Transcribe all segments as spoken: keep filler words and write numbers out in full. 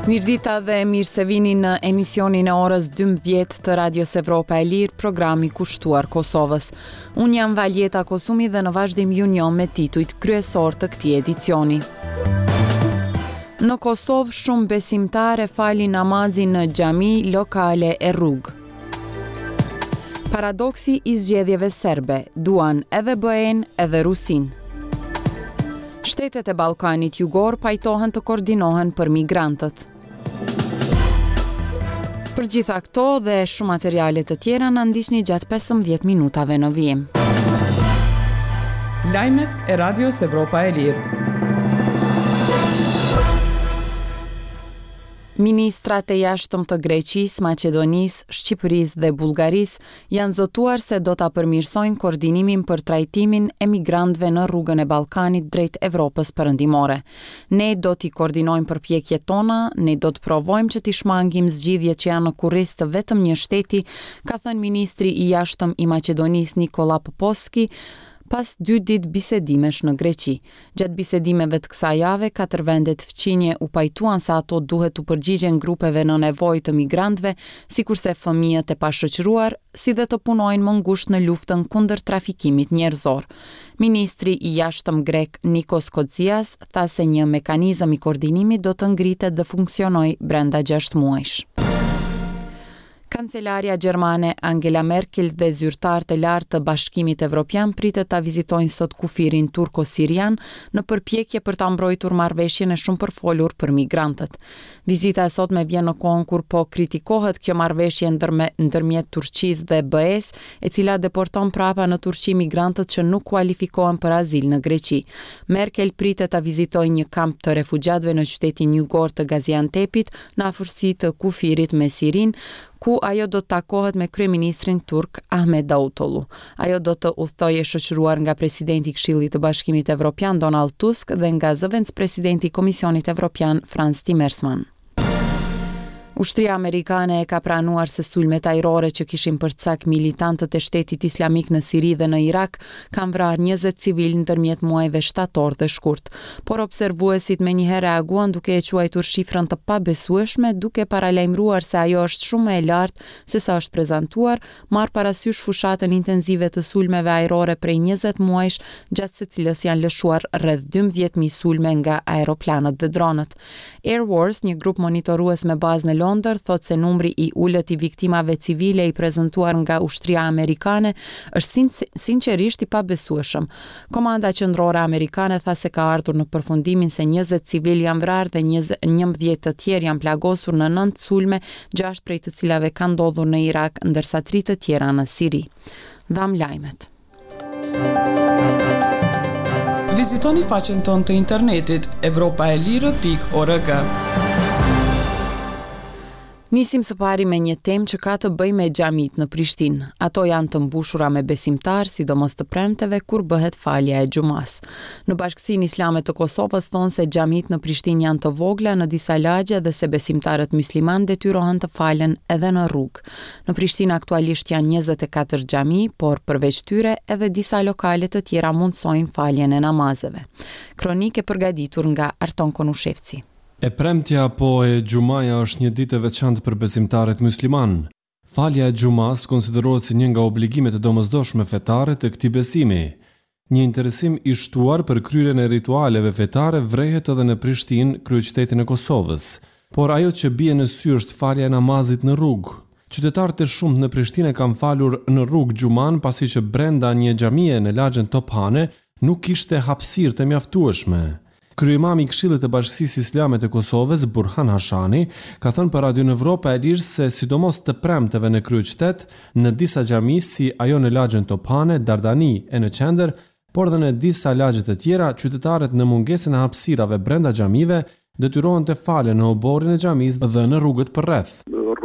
Mirdita dhe mirë se vini në emisionin e orës dymbëdhjetë të Radios Evropa e Lirë, programi kushtuar Kosovës. Unë jam Valjeta Kosumi dhe në vazhdim ju njoh me titujt kryesor të këtij edicioni. Në Kosovë shumë besimtarë falin namazin në xhami, lokale e rrugë. Paradoksi i zgjedhjeve serbe, duan edhe B E-n edhe Rusin. Shtetet e Ballkanit Jugor pajtohen të koordinohen për migrantët. Për gjitha këto dhe shumë materiale të tjera na ndiqni gjatë pesëmbëdhjetë minutave në vijim. Lajmet e Radios Evropa e Lirë. Ministrat e jashtëm të Greqisë, Maqedonisë, Shqipërisë dhe Bullgarisë janë zotuar se do ta përmirësojnë koordinimin për trajtimin e migrantëve në rrugën e Ballkanit drejt Evropës Perëndimore. Ne do t'i koordinojmë përpjekjet tona, ne do të provojmë që t'i shmangim zgjidhjet që janë në kurriz të vetëm një shteti, ka thënë ministri i jashtëm i Maqedonisë Nikola Popovski, pas dy ditë bisedimesh në Greqi. Gjatë bisedimeve të kësaj jave, katër vendet fqinje u pajtuan se ato duhet të përgjigjen grupeve në nevojë të migrantëve, sikurse fëmijët e pashoqëruar, si dhe të punojnë më ngushtë në luftën kundër trafikimit njerëzor. Ministri i jashtëm grek Nikos Kotsias tha se një mekanizëm i koordinimit do të ngritet dhe funksionojë brenda gjashtë muajsh. Kancelaria gjermane Angela Merkel dhe zyrtarët e lartë të Bashkimit Evropian pritet ta vizitojnë sot kufirin turko-sirian në përpjekje për ta mbrojtur marrëveshjen e shumë përfolur për migrantët. Vizita e sotme vjen në kohën kur po kritikohet kjo marrëveshje ndërme, ndërmjet Turqisë dhe B E-s, e cila deporton prapa në Turqi migrantët që nuk kualifikohen për azil në Greqi. Merkel pritet ta vizitojë një kamp të refugjatëve në qytetin jugor të Gaziantepit në afërsi të kufirit me Sirin, ku ajo do të takohet me kryeministrin turk Ahmet Davutoglu. Ajo do të udhtojë shoqëruar nga presidenti i Këshillit të Bashkimit Evropian Donald Tusk dhe nga zëvendës presidenti i Komisionit Evropian Frans Timmermans. Ushtria amerikane e ka pranuar se sulmet ajrore që kishin përcak militantët e Shtetit Islamik në Siri dhe në Irak kanë vrarë njëzet civil ndërmjet muajve shtator dhe shkurt. Por observuesit menjëherë reaguan duke e quajtur shifrën të pabesueshme, duke paralajmëruar se ajo është shumë e lartë se sa është prezantuar, marrë parasysh fushatën intenzive të sulmeve ajrore prej njëzet muajsh, gjatë se cilës janë lëshuar rreth dymbëdhjetë mijë sulme nga aeroplanët dhe dronët. Air Wars, një grup monitorues me bazë në Londër, thot se numri i ulët i viktimave civile i prezantuar nga ushtria amerikane është sinqerisht i pabesueshëm. Komanda qendrore amerikane tha se ka ardhur në përfundimin se njëzet civil janë vrarë dhe njëmbëdhjetë të tjerë janë plagosur në nëntë sulme, gjashtë prej të cilave kanë ndodhur në Irak, ndërsa tri të tjera në Siri. Dham lajmet. Vizitoni faqen tonë të internetit evropaelire pikë org. Nisim së pari me një temë që ka të bëjë me xhamit në Prishtinë. Ato janë të mbushura me besimtarë, sidomos të premteve kur bëhet falja e xumas. Në Bashkësinë Islame të Kosovës thonë se xhamit në Prishtinë janë të vogla në disa lagje dhe se besimtarët musliman detyrohen të falen edhe në rrugë. Në Prishtinë aktualisht janë njëzet e katër xhami, por përveç tyre edhe disa lokale të tjera mundsojnë faljen e namazeve. Kronikë e përgatitur nga Arton Konushevci. E premtja apo e xumaja është një ditë e veçantë për besimtarët musliman. Falja e xumas konsiderohet si një nga obligimet e domosdoshme fetare të këtij besimi. Një interesim i shtuar për kryerjen e ritualeve fetare vrehet edhe në Prishtinë, kryeqytetin e Kosovës. Por ajo që bie në sy është falja e namazit në rrugë. Qytetarët e shumtë në Prishtinë kanë falur në rrugë xuman pasi që brenda një xhamie në lagjen Tophane nuk kishte hapësirë të mjaftueshme. Kryemami i Këshillit të Bashkisë Islame të Kosovës, Burhan Hashani, ka thënë për Radio Evropa e Lirë se sidomos të premteve në kryeqytet, në disa xhami si ajo në lagjen Tophane, Dardani e në qendër, por dhe në disa lagje të tjera, qytetarët në mungesën e hapësirave brenda xhamive detyrohen të falen në oborrin e xhamisë dhe në rrugët përreth. Rrugë nuk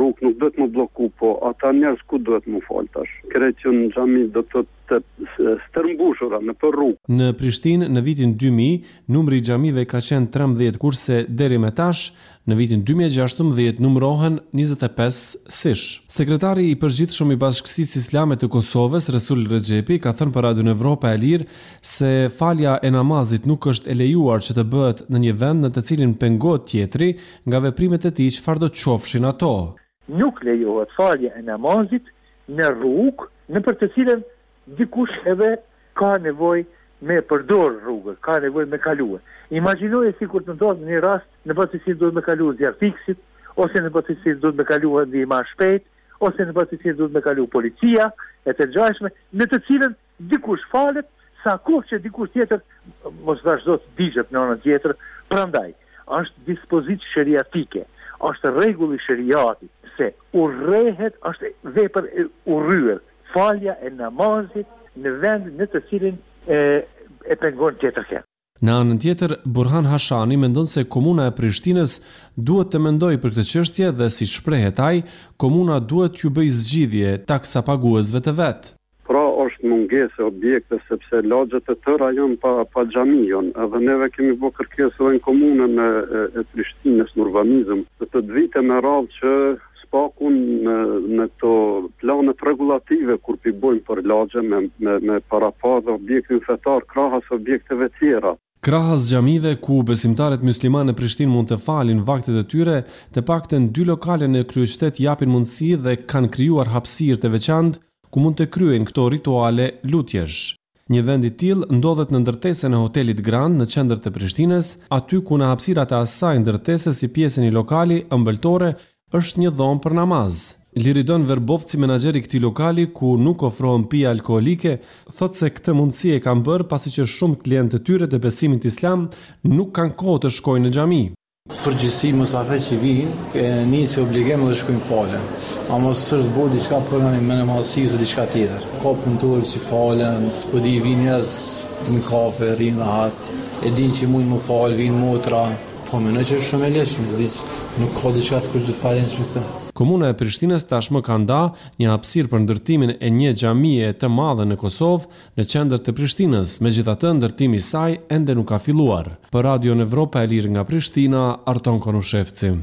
duhet më bloku, po ata njerëz ku duhet më fal tash. Krejt që në xhami do të të stërmbushura në për rrugë. Në Prishtinë në vitin dy mijë, numri i xhamive ka qenë trembëdhjetë, kurse deri më tash në vitin dy mijë e gjashtëmbëdhjetë numërohen njëzet e pesë sish. Sekretari i përgjithshëm i Bashkësisë Islame të Kosovës, Resul Rexhepi, ka thënë për Radion Evropa e Lirë se falja e namazit nuk është e lejuar që të bëhet në një vend në të cilin pengohet tjetri nga veprimet e tij çfarëdo qofshin ato. Nuk lejohet falja e namazit në rrugë në për të cilën dikush edhe ka nevojë me përdor rrugën, ka nevojë me kaluar. Imagjinoje sikur të ndodhë një rast në përgjithësi duhet me kaluar zjarfiksit, ose në përgjithësi duhet me kaluar ndihma shpejt, ose në përgjithësi duhet me kaluar policia e të ngjashme, në të cilën dikush falet sa kohë që dikush tjetër mos vazhdo të digjet në anën tjetër. Prandaj është dispozitë sheriatike, është rregull i sheriatit se urrehet, është vepër e urryer falja e namazit në vend në të cilin e, e pengon tjetër herë. Në anën tjetër, Burhan Hashani mendon se komuna e Prishtinës duhet të mendojë për këtë çështje dhe si shprehet ai, komuna duhet t'ju bëjë zgjidhje taksa paguesve të vet. Pra është mungesë e objekte sepse lagjet e tëra janë pa, pa xhamion, edhe neve kemi bërë kërkesë edhe në komunën e, e, e Prishtinës në urbanizëm, të të vite me radhë që spakun në, në këto planet regulative kur pi bojnë për lagje me, me, me parapaz objektin fetar krahas objekteve tjera. Krahas xhamive ku besimtarët muslimanë në Prishtinë mund të falin vaktet e tyre, të paktën dy lokale në kryeqytet japin mundësi dhe kanë krijuar hapësirë të veçantë ku mund të kryen këto rituale lutjesh. Një vend i tillë ndodhet në ndërtesën e hotelit Grand në qendër të Prishtinës, aty ku në hapësirat e asaj ndërtese si pjesën i lokali ëmbëltore është një dhomë për namaz. Liridon Verbovci, menaxheri i këtij lokali ku nuk ofrohen pije alkoolike, thotë se këtë mundësi e kanë bërë pasi që shumë klientë të tyre të besimit islam nuk kanë kohë të shkojnë në xhami. Përgjithësi mysafirë që vinë, nisi obligim dhe shkojnë falen. A mos është bërë diçka për me namazsi ose diçka tjetër. Ka punëtorë që falen, s'po di vinë njerëz në kafe, rrinë rahat, e dinë që mund më fal, vinë motra. Po mendoj që është shumë e lehtë, nuk ka diçka të kurrë të parëndshme këtë. Komuna e Prishtinës tashmë ka nda një hapësirë për ndërtimin e një xhamie të madhe në Kosovë në qendër të Prishtinës, megjithatë ndërtimi i saj ende nuk ka filluar. Për Radion Evropa e Lirë nga Prishtina, Arton Konushevci.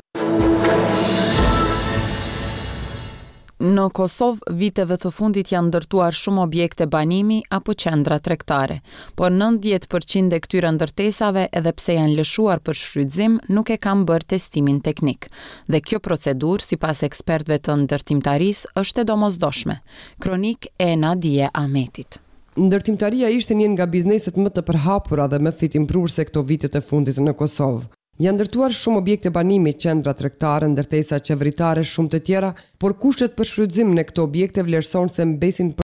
Në Kosovë, viteve të fundit janë ndërtuar shumë objekte banimi apo qendra tregtare, por nëntëdhjetë përqind e këtyre ndërtesave, edhe pse janë lëshuar për shfrytëzim, nuk e kanë bërë testimin teknik. Dhe kjo procedurë, sipas ekspertëve të ndërtimtarisë, është e domosdoshme. Kronik e Nadije Ahmetit. Ndërtimtaria ishte një nga bizneset më të përhapura dhe më fitimprurse këto vitet e fundit në Kosovë. Janë ndërtuar shumë objekte banimi, qendra tregtare, ndërtesa qeveritare, shumë të tjera, por kushtet për shfrytëzim në këto objekte vlerëson se mbesin